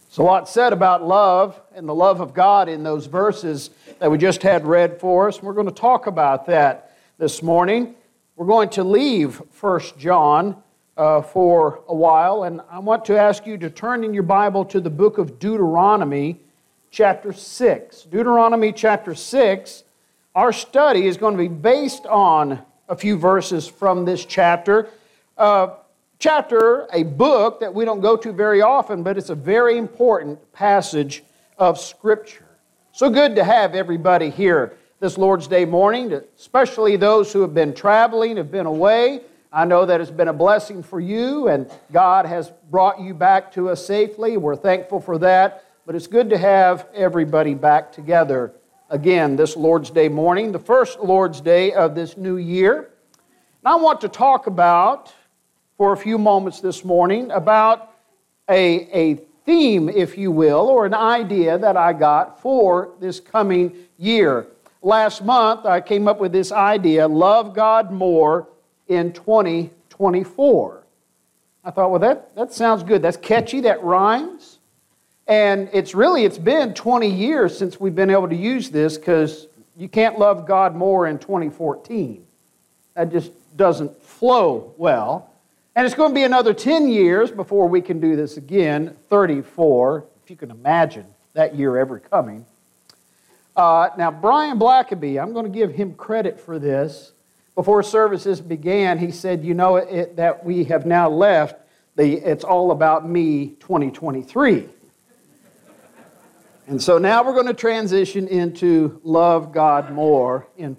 There's a lot said about love and the love of God in those verses that we just had read for us. We're going to talk about that this morning. We're going to leave 1 John for a while, and I want to ask you to turn in your Bible to the book of Deuteronomy, chapter 6. Deuteronomy chapter 6, our study is going to be based on a few verses from this chapter. A book that we don't go to very often, but it's a very important passage of Scripture. So good to have everybody here this Lord's Day morning, especially those who have been traveling, have been away. I know that it's been a blessing for you, and God has brought you back to us safely. We're thankful for that, but it's good to have everybody back together again this Lord's Day morning, the first Lord's Day of this new year. And I want to talk about, for a few moments this morning, about a theme, if you will, or an idea that I got for this coming year. Last month, I came up with this idea, love God more in 2024. I thought, well, that sounds good. That's catchy, that rhymes. And it's been 20 years since we've been able to use this, because you can't love God more in 2014. That just doesn't flow well. And it's going to be another 10 years before we can do this again, 34, if you can imagine that year ever coming. Now, Brian Blackaby, I'm going to give him credit for this. Before services began, he said, that we have now left the It's All About Me 2023. And so now we're going to transition into Love God More in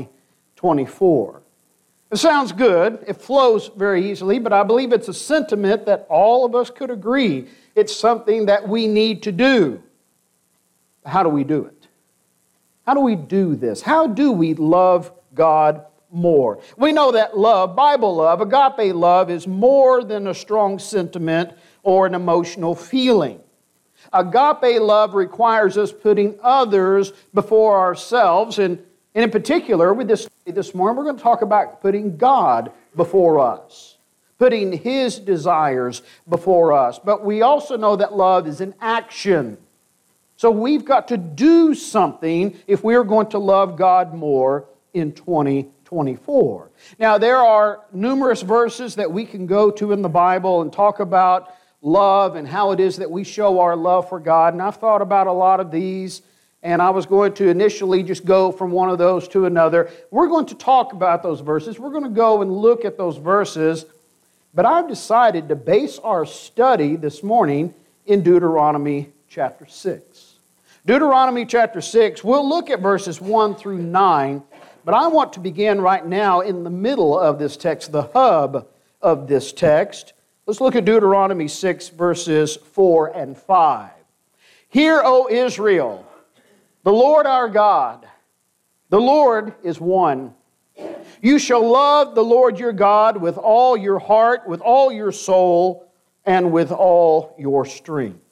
2024. It sounds good. It flows very easily, but I believe it's a sentiment that all of us could agree. It's something that we need to do. How do we do it? How do we do this? How do we love God more? We know that love, Bible love, agape love, is more than a strong sentiment or an emotional feeling. Agape love requires us putting others before ourselves, and in particular, with this morning, we're going to talk about putting God before us, putting His desires before us. But we also know that love is an action. So we've got to do something if we're going to love God more in 2024. Now, there are numerous verses that we can go to in the Bible and talk about love and how it is that we show our love for God. And I've thought about a lot of these. And I was going to initially just go from one of those to another. We're going to talk about those verses. We're going to go and look at those verses. But I've decided to base our study this morning in Deuteronomy chapter 6. Deuteronomy chapter 6, we'll look at verses 1 through 9. But I want to begin right now in the middle of this text, the hub of this text. Let's look at Deuteronomy 6, verses 4 and 5. Hear, O Israel, the Lord our God, the Lord is one. You shall love the Lord your God with all your heart, with all your soul, and with all your strength.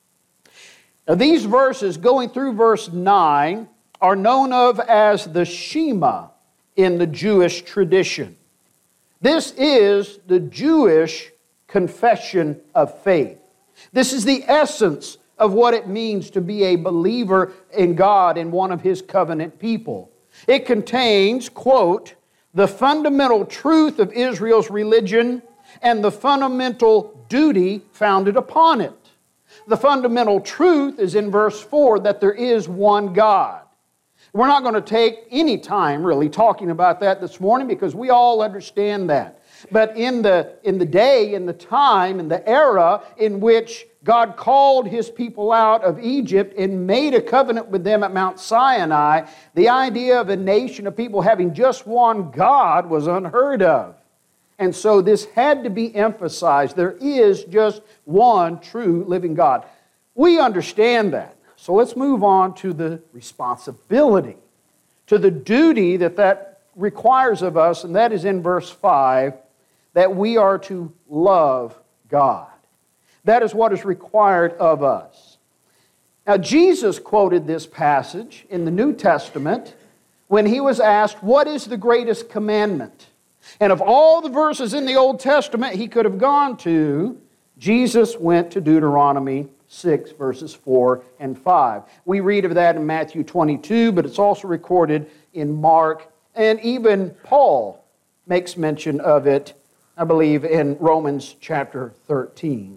Now, these verses, going through verse 9, are known of as the Shema in the Jewish tradition. This is the Jewish confession of faith. This is the essence of what it means to be a believer in God and one of His covenant people. It contains, quote, the fundamental truth of Israel's religion and the fundamental duty founded upon it. The fundamental truth is in verse 4 that there is one God. We're not going to take any time really talking about that this morning because we all understand that. But in the day, in the time, in the era in which God called His people out of Egypt and made a covenant with them at Mount Sinai, the idea of a nation of people having just one God was unheard of. And so this had to be emphasized. There is just one true living God. We understand that. So let's move on to the responsibility, to the duty that requires of us, and that is in verse 5, that we are to love God. That is what is required of us. Now, Jesus quoted this passage in the New Testament when He was asked, what is the greatest commandment? And of all the verses in the Old Testament He could have gone to, Jesus went to Deuteronomy 6, verses 4 and 5. We read of that in Matthew 22, but it's also recorded in Mark, and even Paul makes mention of it, I believe, in Romans chapter 13.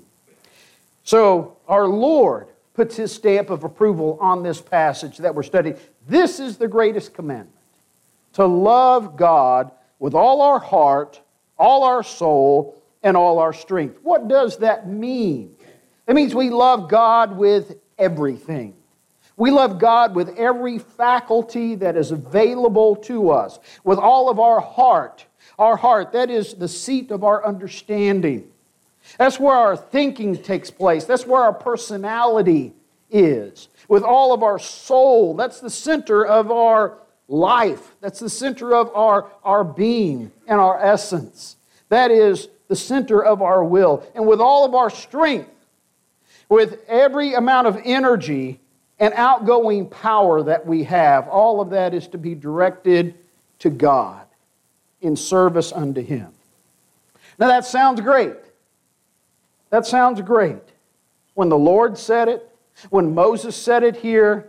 So our Lord puts His stamp of approval on this passage that we're studying. This is the greatest commandment, to love God with all our heart, all our soul, and all our strength. What does that mean? It means we love God with everything. We love God with every faculty that is available to us, with all of our heart. Our heart, that is the seat of our understanding. That's where our thinking takes place. That's where our personality is. With all of our soul, that's the center of our life. That's the center of our being and our essence. That is the center of our will. And with all of our strength, with every amount of energy and outgoing power that we have, all of that is to be directed to God in service unto Him. Now that sounds great. That sounds great. When the Lord said it, when Moses said it here,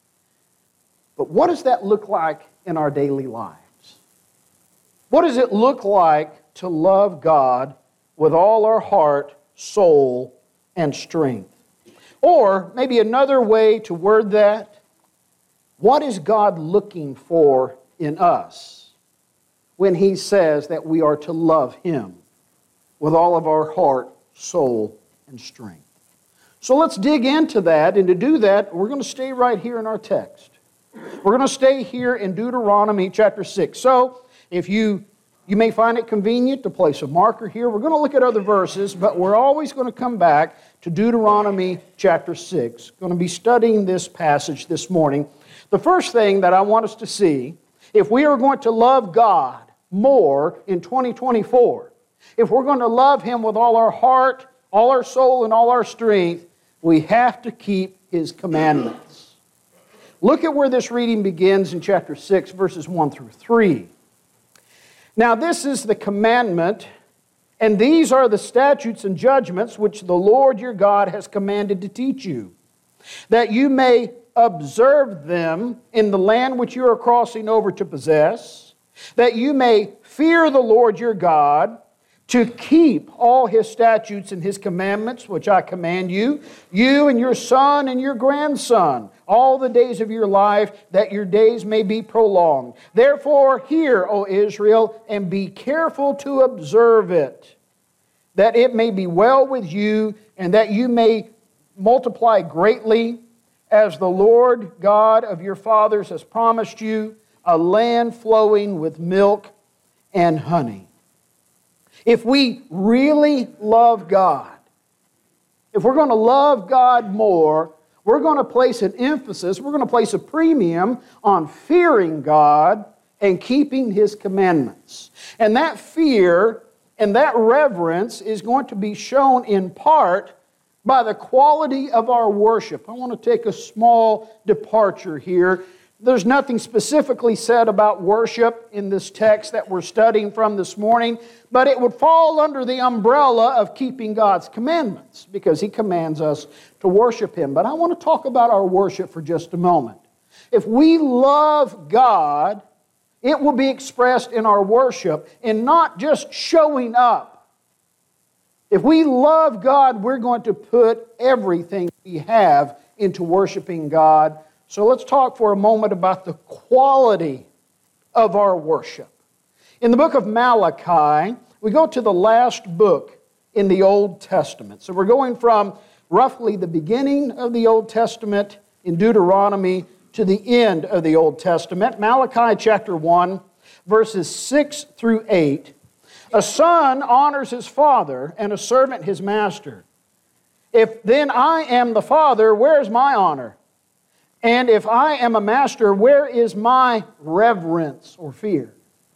but what does that look like in our daily lives? What does it look like to love God with all our heart, soul, and strength? Or maybe another way to word that, what is God looking for in us when He says that we are to love Him with all of our heart, soul, and strength? So let's dig into that, and to do that, we're going to stay right here in our text. We're going to stay here in Deuteronomy chapter 6. So, if you may find it convenient to place a marker here. We're going to look at other verses, but we're always going to come back to Deuteronomy chapter 6. Going to be studying this passage this morning. The first thing that I want us to see, if we are going to love God more in 2024, if we're going to love Him with all our heart, all our soul, and all our strength, we have to keep His commandments. Look at where this reading begins in chapter 6, verses 1 through 3. Now this is the commandment, and these are the statutes and judgments which the Lord your God has commanded to teach you, that you may observe them in the land which you are crossing over to possess, that you may fear the Lord your God, to keep all His statutes and His commandments, which I command you, you and your son and your grandson, all the days of your life, that your days may be prolonged. Therefore, hear, O Israel, and be careful to observe it, that it may be well with you, and that you may multiply greatly, as the Lord God of your fathers has promised you, a land flowing with milk and honey. If we really love God, if we're going to love God more, we're going to place an emphasis, we're going to place a premium on fearing God and keeping His commandments. And that fear and that reverence is going to be shown in part by the quality of our worship. I want to take a small departure here. There's nothing specifically said about worship in this text that we're studying from this morning, but it would fall under the umbrella of keeping God's commandments because He commands us to worship Him. But I want to talk about our worship for just a moment. If we love God, it will be expressed in our worship and not just showing up. If we love God, we're going to put everything we have into worshiping God. So let's talk for a moment about the quality of our worship. In the book of Malachi, we go to the last book in the Old Testament. So we're going from roughly the beginning of the Old Testament in Deuteronomy to the end of the Old Testament. Malachi chapter 1, verses 6 through 8. A son honors his father, and a servant his master. If then I am the father, where is my honor? And if I am a master, where is my reverence or fear?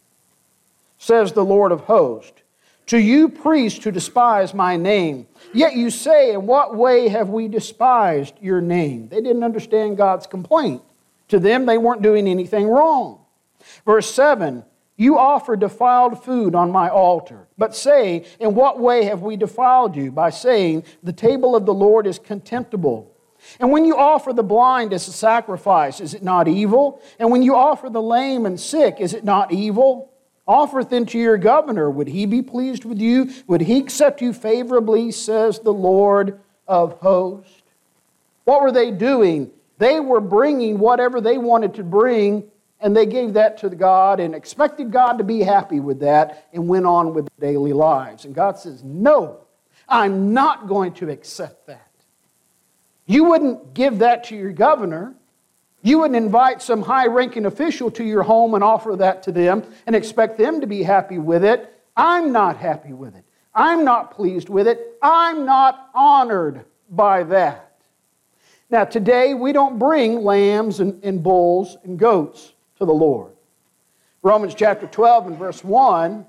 Says the Lord of hosts. To you priests who despise my name, yet you say, in what way have we despised your name? They didn't understand God's complaint. To them, they weren't doing anything wrong. Verse 7, You offer defiled food on my altar. But say, in what way have we defiled you? By saying, the table of the Lord is contemptible. And when you offer the blind as a sacrifice, is it not evil? And when you offer the lame and sick, is it not evil? Offer it then to your governor. Would he be pleased with you? Would he accept you favorably, says the Lord of hosts? What were they doing? They were bringing whatever they wanted to bring, and they gave that to God and expected God to be happy with that and went on with their daily lives. And God says, no, I'm not going to accept that. You wouldn't give that to your governor. You wouldn't invite some high-ranking official to your home and offer that to them and expect them to be happy with it. I'm not happy with it. I'm not pleased with it. I'm not honored by that. Now, today, we don't bring lambs and bulls and goats to the Lord. Romans chapter 12 and verse 1,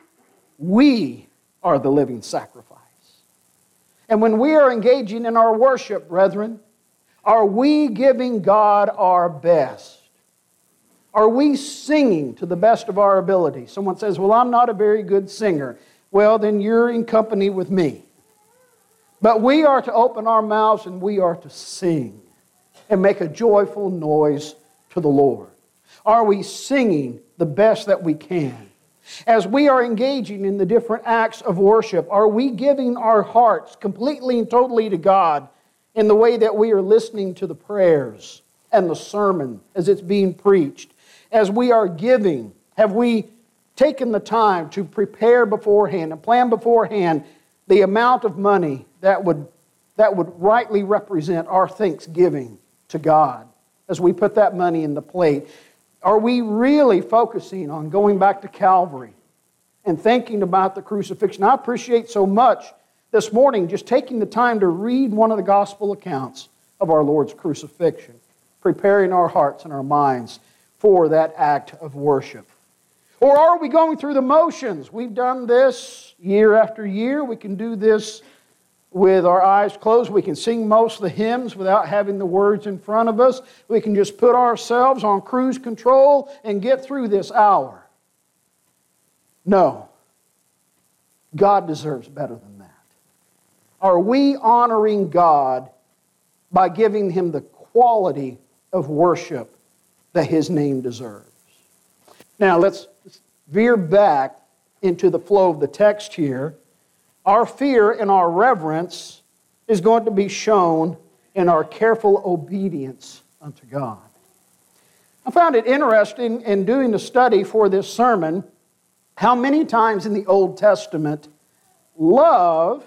we are the living sacrifice. And when we are engaging in our worship, brethren, are we giving God our best? Are we singing to the best of our ability? Someone says, well, I'm not a very good singer. Well, then you're in company with me. But we are to open our mouths and we are to sing and make a joyful noise to the Lord. Are we singing the best that we can? As we are engaging in the different acts of worship, are we giving our hearts completely and totally to God in the way that we are listening to the prayers and the sermon as it's being preached? As we are giving, have we taken the time to prepare beforehand and plan beforehand the amount of money that would rightly represent our thanksgiving to God as we put that money in the plate? Are we really focusing on going back to Calvary and thinking about the crucifixion? I appreciate so much this morning just taking the time to read one of the gospel accounts of our Lord's crucifixion, preparing our hearts and our minds for that act of worship. Or are we going through the motions? We've done this year after year. We can do this with our eyes closed. We can sing most of the hymns without having the words in front of us. We can just put ourselves on cruise control and get through this hour. No. God deserves better than that. Are we honoring God by giving Him the quality of worship that His name deserves? Now, let's veer back into the flow of the text here. Our fear and our reverence is going to be shown in our careful obedience unto God. I found it interesting in doing the study for this sermon how many times in the Old Testament love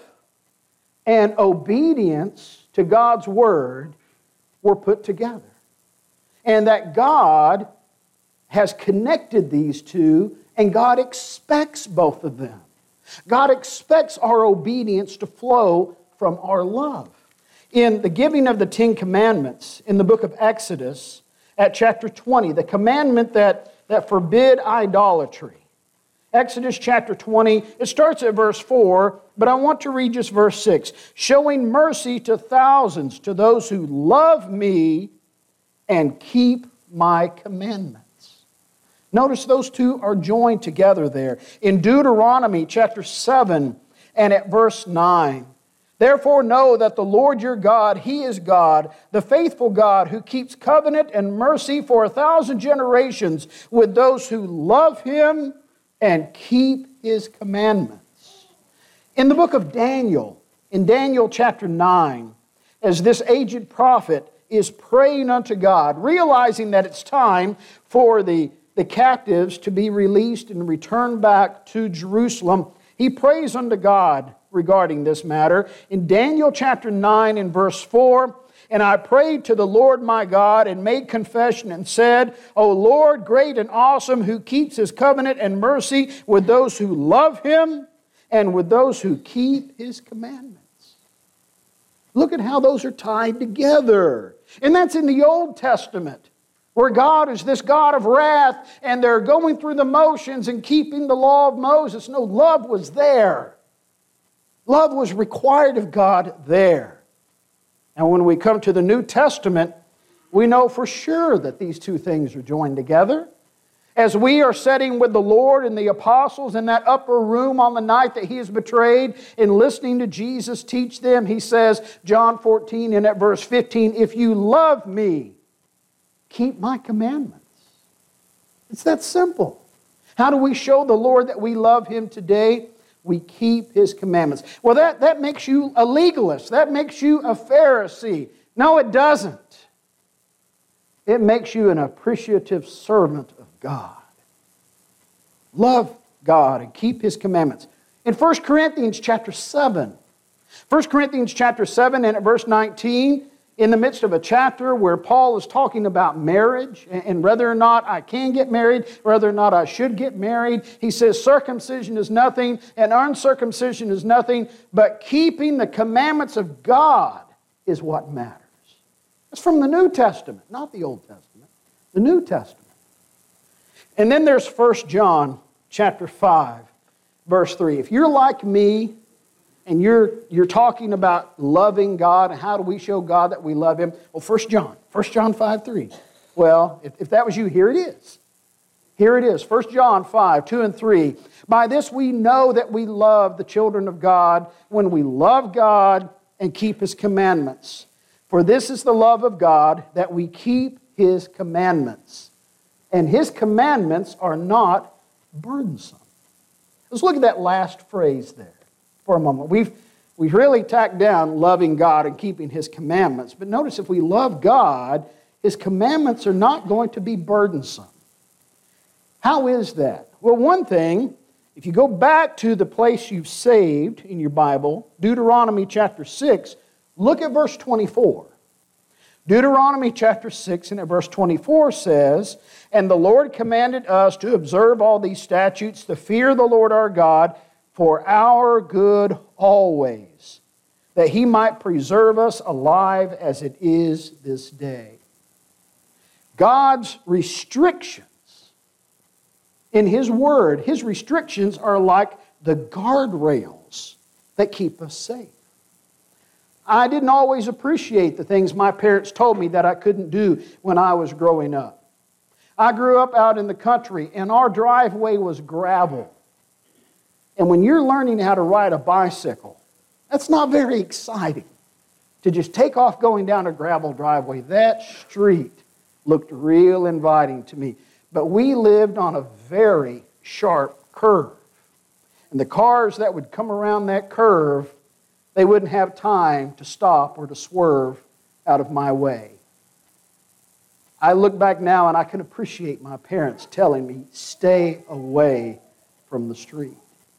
and obedience to God's Word were put together. And that God has connected these two, and God expects both of them. God expects our obedience to flow from our love. In the giving of the Ten Commandments, in the book of Exodus, at chapter 20, the commandment that forbid idolatry. Exodus chapter 20, it starts at verse 4, but I want to read just verse 6. Showing mercy to thousands, to those who love me and keep my commandments. Notice those two are joined together there. In Deuteronomy chapter 7 and at verse 9. Therefore know that the Lord your God, He is God, the faithful God who keeps covenant and mercy for 1,000 generations with those who love Him and keep His commandments. In the book of Daniel, in Daniel chapter 9, as this aged prophet is praying unto God, realizing that it's time for the captives to be released and returned back to Jerusalem, he prays unto God regarding this matter. In Daniel chapter 9 and verse 4, and I prayed to the Lord my God and made confession and said, O Lord, great and awesome, who keeps His covenant and mercy with those who love Him and with those who keep His commandments. Look at how those are tied together. And that's in the Old Testament, where God is this God of wrath, and they're going through the motions and keeping the law of Moses. No, love was there. Love was required of God there. And when we come to the New Testament, we know for sure that these two things are joined together. As we are sitting with the Lord and the apostles in that upper room on the night that He is betrayed and listening to Jesus teach them, He says, John 14 and at verse 15, if you love me, keep my commandments. It's that simple. How do we show the Lord that we love Him today? We keep His commandments. Well, that makes you a legalist. That makes you a Pharisee. No, it doesn't. It makes you an appreciative servant of God. Love God and keep His commandments. In 1 Corinthians chapter 7, 1 Corinthians chapter 7 and at verse 19, in the midst of a chapter where Paul is talking about marriage and whether or not I can get married, whether or not I should get married, he says circumcision is nothing and uncircumcision is nothing, but keeping the commandments of God is what matters. That's from the New Testament, not the Old Testament, the New Testament. And then there's 1 John chapter 5, verse 3. If you're like me and you're talking about loving God and how do we show God that we love Him, well, 1 John 5:3. Well, if that was you, here it is. Here it is, 1 John 5, 2 and 3. By this we know that we love the children of God when we love God and keep His commandments. For this is the love of God, that we keep His commandments. And His commandments are not burdensome. Let's look at that last phrase there for a moment. We've really tacked down loving God and keeping His commandments. But notice if we love God, His commandments are not going to be burdensome. How is that? Well, one thing, if you go back to the place you've saved in your Bible, Deuteronomy chapter 6, look at verse 24. Deuteronomy chapter 6 and at verse 24 says, and the Lord commanded us to observe all these statutes, to fear the Lord our God for our good always, that He might preserve us alive as it is this day. God's restrictions in His Word, His restrictions are like the guardrails that keep us safe. I didn't always appreciate the things my parents told me that I couldn't do when I was growing up. I grew up out in the country, and our driveway was gravel. And when you're learning how to ride a bicycle, that's not very exciting to just take off going down a gravel driveway. That street looked real inviting to me. But we lived on a very sharp curve. And the cars that would come around that curve, they wouldn't have time to stop or to swerve out of my way. I look back now and I can appreciate my parents telling me, stay away from the street.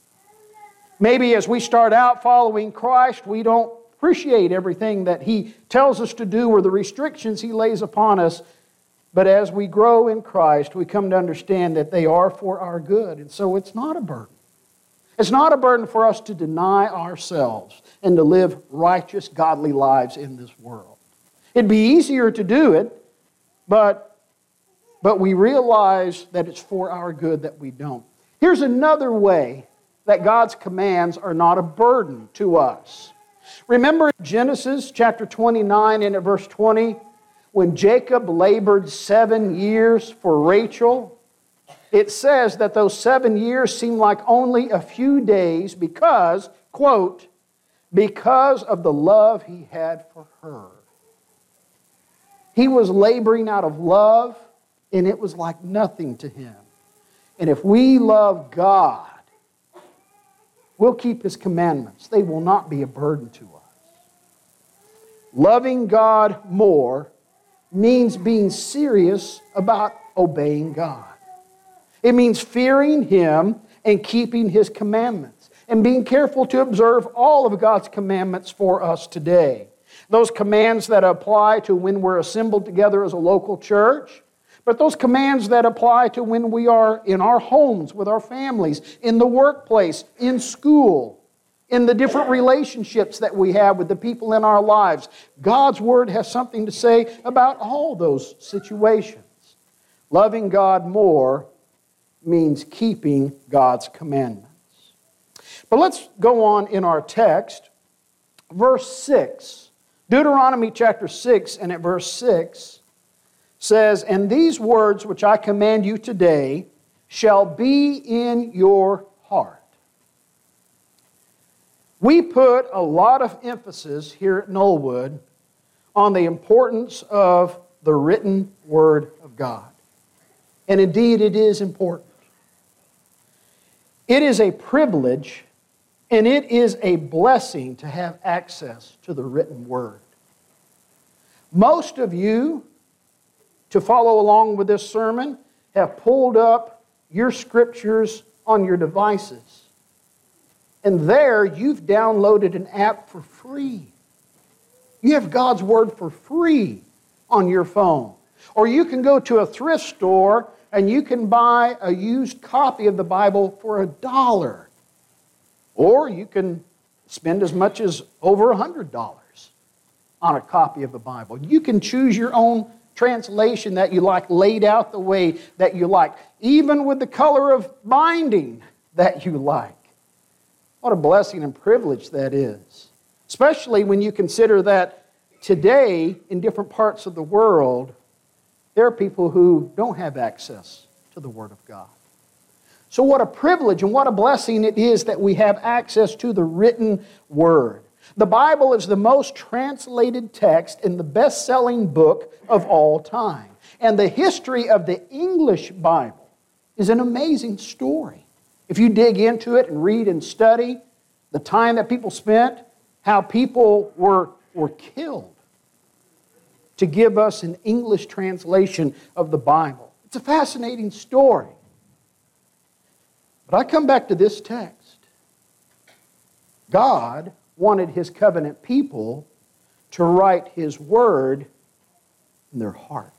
Maybe as we start out following Christ, we don't appreciate everything that He tells us to do or the restrictions He lays upon us. But as we grow in Christ, we come to understand that they are for our good. And so it's not a burden. It's not a burden for us to deny ourselves and to live righteous, godly lives in this world. It'd be easier to do it, but we realize that it's for our good that we don't. Here's another way that God's commands are not a burden to us. Remember Genesis chapter 29 and at verse 20, when Jacob labored 7 years for Rachel, it says that those 7 years seemed like only a few days because, quote, because of the love he had for her. He was laboring out of love, and it was like nothing to him. And if we love God, we'll keep His commandments. They will not be a burden to us. Loving God more means being serious about obeying God. It means fearing Him and keeping His commandments and being careful to observe all of God's commandments for us today. Those commands that apply to when we're assembled together as a local church, but those commands that apply to when we are in our homes with our families, in the workplace, in school, in the different relationships that we have with the people in our lives. God's Word has something to say about all those situations. Loving God more means keeping God's commandments. But let's go on in our text. Verse 6, Deuteronomy chapter 6 and at verse 6 says, and these words which I command you today shall be in your heart. We put a lot of emphasis here at Knollwood on the importance of the written Word of God. And indeed, it is important. It is a privilege and it is a blessing to have access to the written Word. Most of you, to follow along with this sermon, have pulled up your scriptures on your devices. And there you've downloaded an app for free. You have God's Word for free on your phone. Or you can go to a thrift store and you can buy a used copy of the Bible for $1. Or you can spend as much as over $100 on a copy of the Bible. You can choose your own translation that you like, laid out the way that you like, even with the color of binding that you like. What a blessing and privilege that is. Especially when you consider that today, in different parts of the world, there are people who don't have access to the Word of God. So what a privilege and what a blessing it is that we have access to the written Word. The Bible is the most translated text in the best-selling book of all time. And the history of the English Bible is an amazing story. If you dig into it and read and study the time that people spent, how people were killed to give us an English translation of the Bible. It's a fascinating story. But I come back to this text. God wanted His covenant people to write His Word in their heart,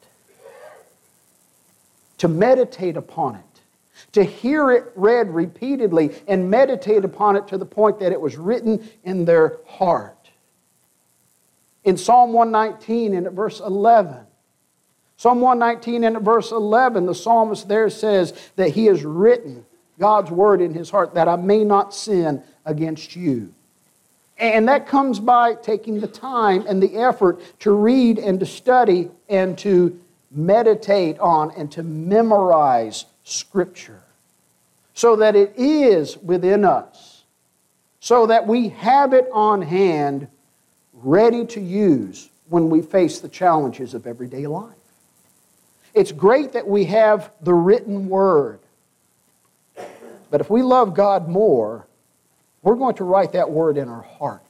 to meditate upon it, to hear it read repeatedly and meditate upon it to the point that it was written in their heart. In Psalm 119 and at verse 11, Psalm 119 and at verse 11, the psalmist there says that he has written God's Word in his heart that I may not sin against you. And that comes by taking the time and the effort to read and to study and to meditate on and to memorize Scripture so that it is within us, so that we have it on hand ready to use when we face the challenges of everyday life. It's great that we have the written Word, but if we love God more, we're going to write that Word in our heart.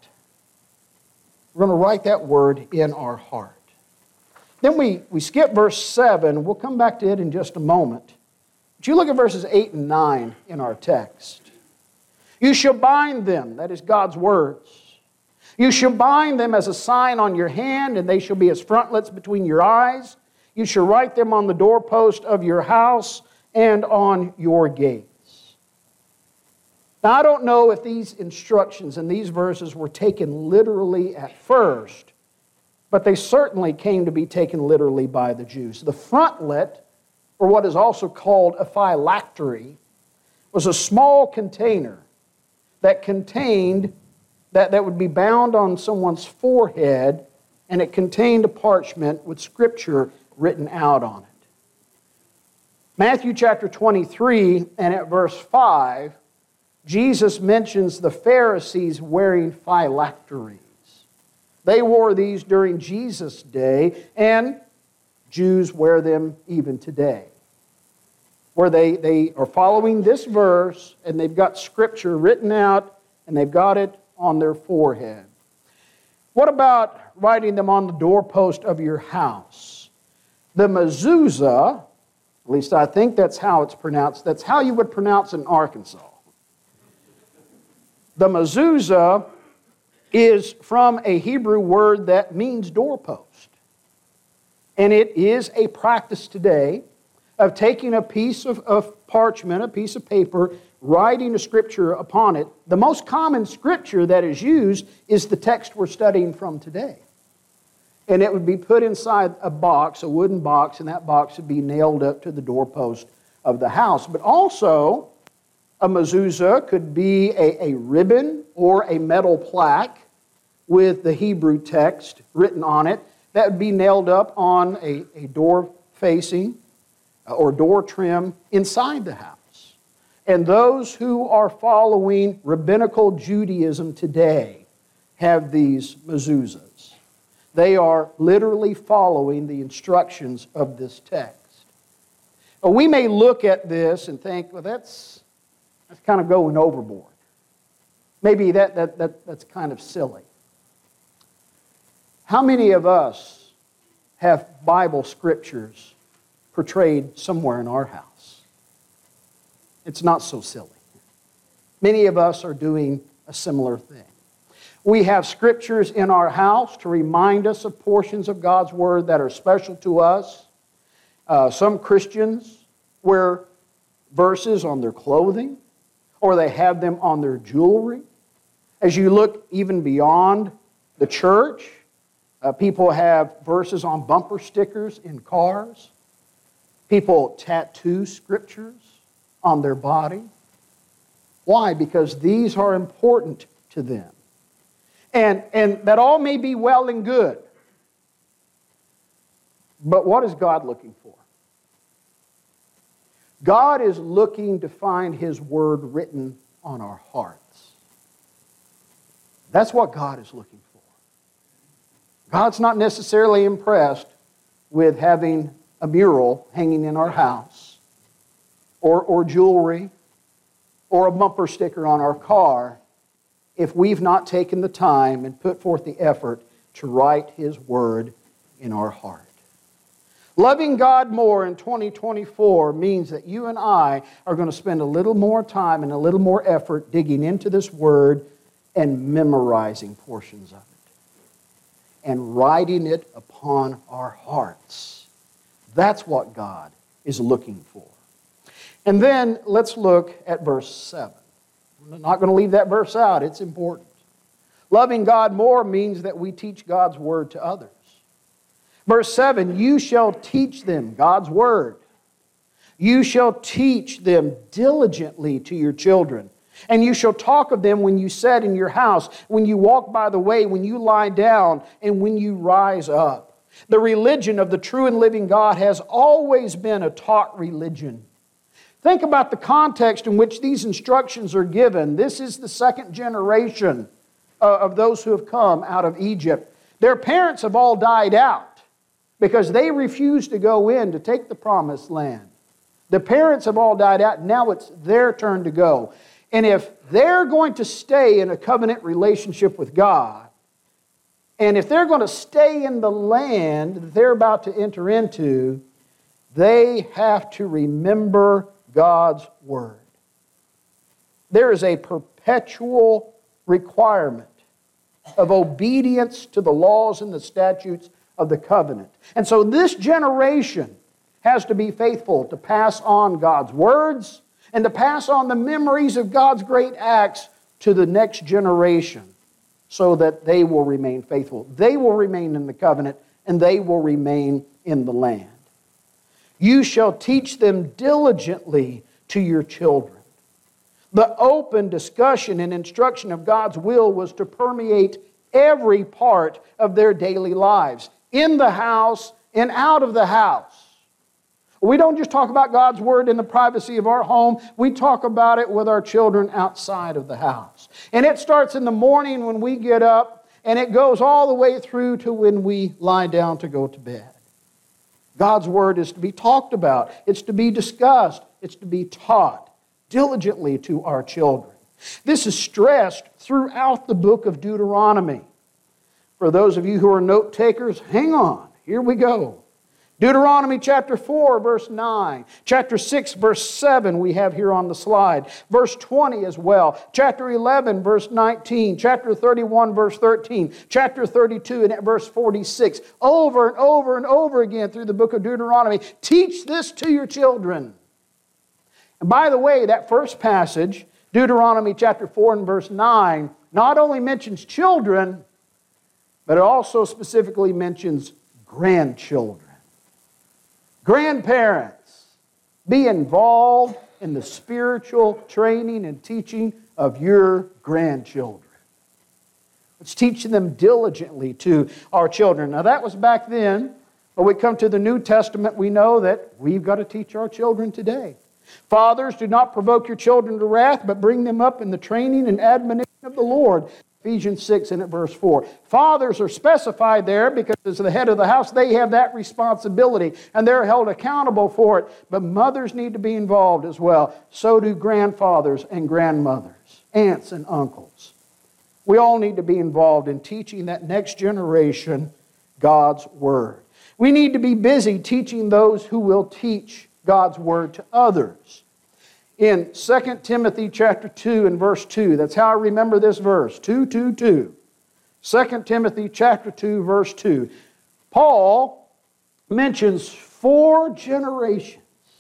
We're going to write that Word in our heart. Then we skip verse 7. We'll come back to it in just a moment. But you look at verses 8 and 9 in our text. You shall bind them, that is God's words. You shall bind them as a sign on your hand, and they shall be as frontlets between your eyes. You shall write them on the doorpost of your house and on your gates. Now, I don't know if these instructions and these verses were taken literally at first, but they certainly came to be taken literally by the Jews. The frontlet, or what is also called a phylactery, was a small container that contained, that would be bound on someone's forehead, and it contained a parchment with Scripture written out on it. Matthew chapter 23 and at verse 5, Jesus mentions the Pharisees wearing phylacteries. They wore these during Jesus' day, and Jews wear them even today. Where they are following this verse, and they've got Scripture written out, and they've got it on their forehead. What about writing them on the doorpost of your house? The mezuzah, at least I think that's how it's pronounced, that's how you would pronounce it in Arkansas. The mezuzah is from a Hebrew word that means doorpost. And it is a practice today of taking a piece of parchment, a piece of paper, writing a Scripture upon it. The most common Scripture that is used is the text we're studying from today. And it would be put inside a box, a wooden box, and that box would be nailed up to the doorpost of the house. But also, a mezuzah could be a ribbon or a metal plaque with the Hebrew text written on it. That would be nailed up on a door facing. or door trim inside the house. And those who are following rabbinical Judaism today have these mezuzahs. They are literally following the instructions of this text. We may look at this and think, well, that's kind of going overboard. Maybe that's kind of silly. How many of us have Bible scriptures portrayed somewhere in our house? It's not so silly. Many of us are doing a similar thing. We have scriptures in our house to remind us of portions of God's Word that are special to us. Some Christians wear verses on their clothing, or they have them on their jewelry. As you look even beyond the church, people have verses on bumper stickers in cars. People tattoo scriptures on their body. Why? Because these are important to them. And that all may be well and good. But what is God looking for? God is looking to find His Word written on our hearts. That's what God is looking for. God's not necessarily impressed with having a mural hanging in our house, or jewelry, or a bumper sticker on our car, if we've not taken the time and put forth the effort to write His Word in our heart. Loving God more in 2024 means that you and I are going to spend a little more time and a little more effort digging into this Word and memorizing portions of it and writing it upon our hearts. That's what God is looking for. And then let's look at verse 7. I'm not going to leave that verse out. It's important. Loving God more means that we teach God's Word to others. Verse 7, you shall teach them God's Word. You shall teach them diligently to your children. And you shall talk of them when you sit in your house, when you walk by the way, when you lie down, and when you rise up. The religion of the true and living God has always been a taught religion. Think about the context in which these instructions are given. This is the second generation of those who have come out of Egypt. Their parents have all died out because they refused to go in to take the promised land. The parents have all died out. Now it's their turn to go. And if they're going to stay in a covenant relationship with God, and if they're going to stay in the land that they're about to enter into, they have to remember God's Word. There is a perpetual requirement of obedience to the laws and the statutes of the covenant. And so this generation has to be faithful to pass on God's words and to pass on the memories of God's great acts to the next generation so that they will remain faithful. They will remain in the covenant and they will remain in the land. You shall teach them diligently to your children. The open discussion and instruction of God's will was to permeate every part of their daily lives, in the house and out of the house. We don't just talk about God's Word in the privacy of our home. We talk about it with our children outside of the house. And it starts in the morning when we get up, and it goes all the way through to when we lie down to go to bed. God's Word is to be talked about. It's to be discussed. It's to be taught diligently to our children. This is stressed throughout the book of Deuteronomy. For those of you who are note takers, hang on. Here we go. Deuteronomy chapter 4, verse 9. Chapter 6, verse 7 we have here on the slide. Verse 20 as well. Chapter 11, verse 19. Chapter 31, verse 13. Chapter 32 and verse 46. Over and over and over again through the book of Deuteronomy. Teach this to your children. And by the way, that first passage, Deuteronomy chapter 4 and verse 9, not only mentions children, but it also specifically mentions grandchildren. Grandparents, be involved in the spiritual training and teaching of your grandchildren. Let's teach them diligently to our children. Now that was back then. When we come to the New Testament, we know that we've got to teach our children today. Fathers, do not provoke your children to wrath, but bring them up in the training and admonition of the Lord. Ephesians 6 and at verse 4. Fathers are specified there because as the head of the house, they have that responsibility and they're held accountable for it. But mothers need to be involved as well. So do grandfathers and grandmothers, aunts and uncles. We all need to be involved in teaching that next generation God's Word. We need to be busy teaching those who will teach God's Word to others. In 2 Timothy chapter 2 and verse 2, that's how I remember this verse, 2:2:2. 2 Timothy chapter 2 verse 2. Paul mentions 4 generations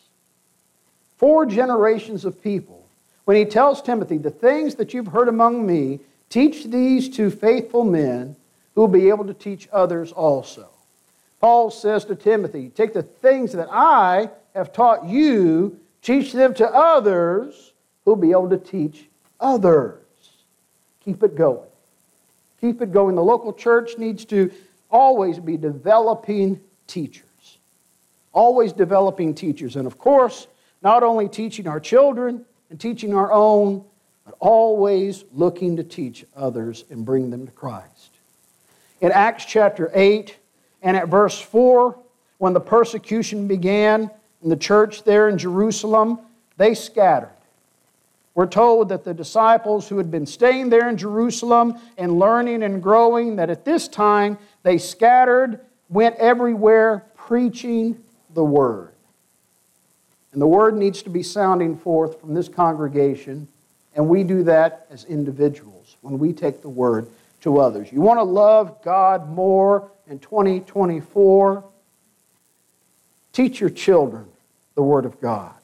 of people. When he tells Timothy, the things that you've heard among me, teach these to faithful men who will be able to teach others also. Paul says to Timothy, take the things that I have taught you, teach them to others who will be able to teach others. Keep it going. Keep it going. The local church needs to always be developing teachers. Always developing teachers. And of course, not only teaching our children and teaching our own, but always looking to teach others and bring them to Christ. In Acts chapter 8 and at verse 4, when the persecution began in the church there in Jerusalem, they scattered. We're told that the disciples who had been staying there in Jerusalem and learning and growing, that at this time they scattered, went everywhere preaching the Word. And the Word needs to be sounding forth from this congregation, and we do that as individuals when we take the Word to others. You want to love God more in 2024? Teach your children the Word of God.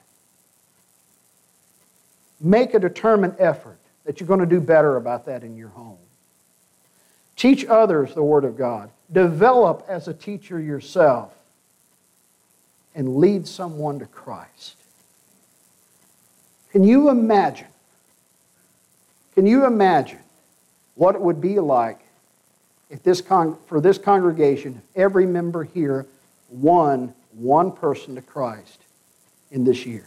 Make a determined effort that you're going to do better about that in your home. Teach others the Word of God. Develop as a teacher yourself and lead someone to Christ. Can you imagine what it would be like if for this congregation, if every member here won one person to Christ in this year?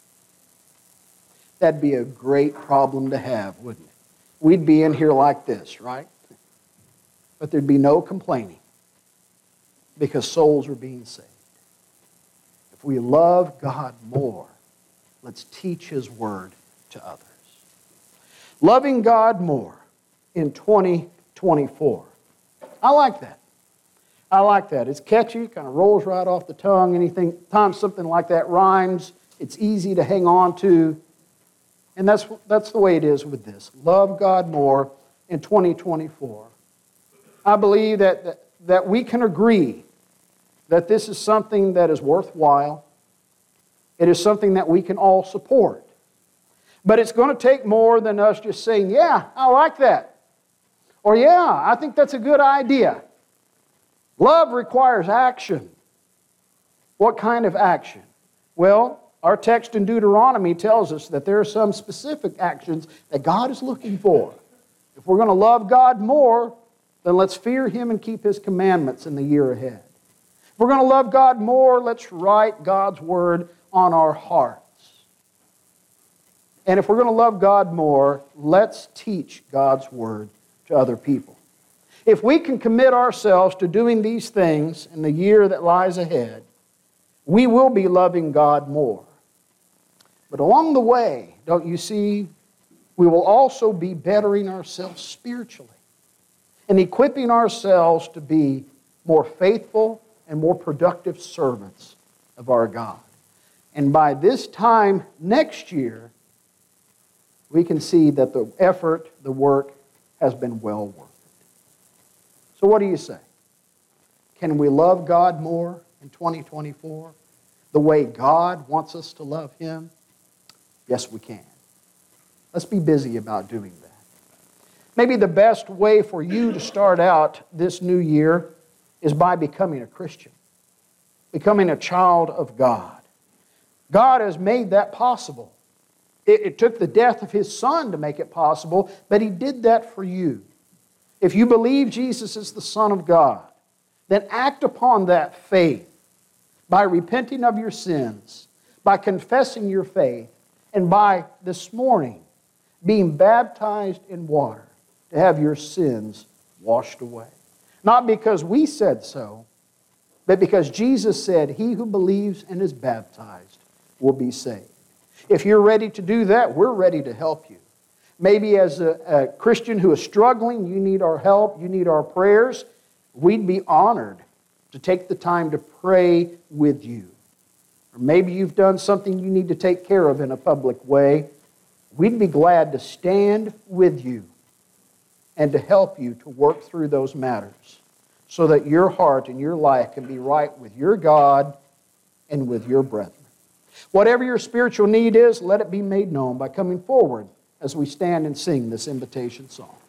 That'd be a great problem to have, wouldn't it? We'd be in here like this, right? But there'd be no complaining because souls are being saved. If we love God more, let's teach His Word to others. Loving God more in 2024. I like that. I like that. It's catchy, kind of rolls right off the tongue. Anytime something like that rhymes, it's easy to hang on to. And that's the way it is with this. Love God more in 2024. I believe that we can agree that this is something that is worthwhile. It is something that we can all support. But it's going to take more than us just saying, yeah, I like that. Or yeah, I think that's a good idea. Love requires action. What kind of action? Well, our text in Deuteronomy tells us that there are some specific actions that God is looking for. If we're going to love God more, then let's fear Him and keep His commandments in the year ahead. If we're going to love God more, let's write God's Word on our hearts. And if we're going to love God more, let's teach God's Word to other people. If we can commit ourselves to doing these things in the year that lies ahead, we will be loving God more. But along the way, don't you see, we will also be bettering ourselves spiritually and equipping ourselves to be more faithful and more productive servants of our God. And by this time next year, we can see that the effort, the work, has been well worth it. So what do you say? Can we love God more in 2024? The way God wants us to love Him? Yes, we can. Let's be busy about doing that. Maybe the best way for you to start out this new year is by becoming a Christian, becoming a child of God. God has made that possible. It took the death of His Son to make it possible, but He did that for you. If you believe Jesus is the Son of God, then act upon that faith by repenting of your sins, by confessing your faith, and by this morning being baptized in water to have your sins washed away. Not because we said so, but because Jesus said, he who believes and is baptized will be saved. If you're ready to do that, we're ready to help you. Maybe as a Christian who is struggling, you need our help, you need our prayers. We'd be honored to take the time to pray with you. Or maybe you've done something you need to take care of in a public way. We'd be glad to stand with you and to help you to work through those matters so that your heart and your life can be right with your God and with your brethren. Whatever your spiritual need is, let it be made known by coming forward as we stand and sing this invitation song.